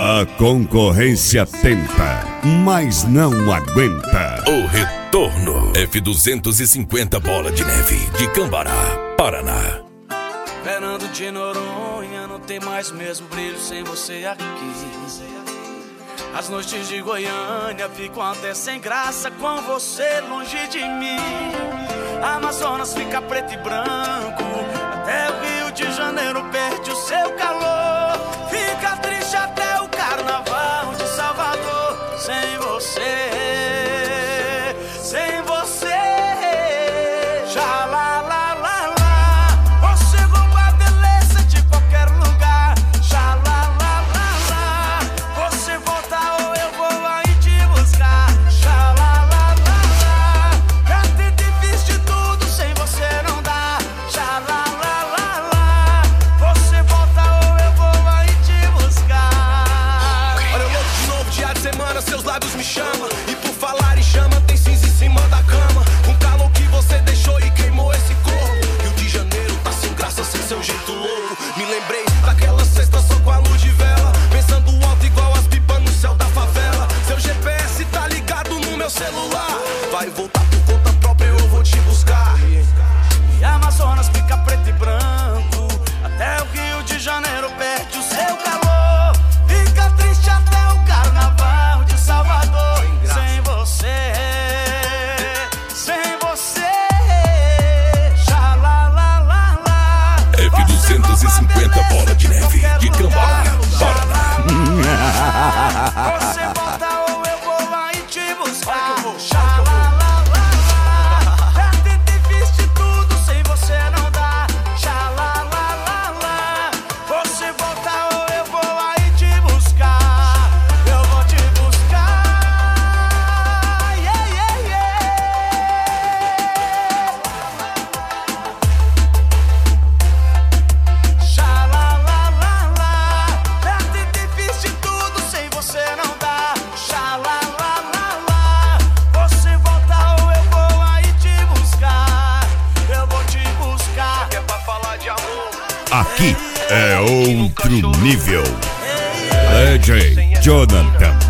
A concorrência tenta, mas não aguenta. O retorno. F250 Bola de Neve de Cambará, Paraná. Fernando de Noronha, não tem mais mesmo brilho sem você aqui. As noites de Goiânia ficam até sem graça com você longe de mim. A Amazonas fica preto e branco, até o Rio de Janeiro perde o seu calor. Fica triste até o Carnaval de Salvador sem você, sem você. Já lá, lá, lá, lá, você rouba a beleza de qualquer lugar. Já lá, lá, lá, lá, você volta ou eu vou aí te buscar. Já lá, lá, lá, lá, já tentei, fiz de tudo, sem você não dá. Já lá, lá, lá, lá, você volta ou eu vou aí te buscar. Olha eu louco de novo, dia de semana, seus lábios me chamam. E por falar em chama, tem cinza em cima da cama. Com calor que você deixou e queimou esse corpo. Rio de Janeiro tá sem graça, sem seu jeito louco. Me lembrei daquela sexta só com a luz de vela, pensando alto igual as pipas no céu da favela. Seu GPS tá ligado no meu celular. Vai voltar por conta própria, eu vou te buscar. E a Amazonas fica preto e branco, até o Rio de Janeiro perde o seu calor. Fica triste até o Carnaval de Salvador sem você, sem você. Já lá, lá, lá, lá, F250 Bola de Neve de Cambará, Paraná. você volta ou eu vou aí te buscar. Já lá, lá, lá, lá, já tentei, fiz de tudo, sem você não dá. Já lá, lá, lá, lá, você volta ou eu vou aí te buscar. Eu vou te buscar. Yeah, yeah, yeah. Já lá, lá, lá, lá, já tentei, fiz de tudo, sem você não dá. Já lá, lá, lá, lá, você volta ou eu vou aí te buscar. Eu vou te buscar. É pra falar de amor. Aqui é outro nível. DJ Jonathan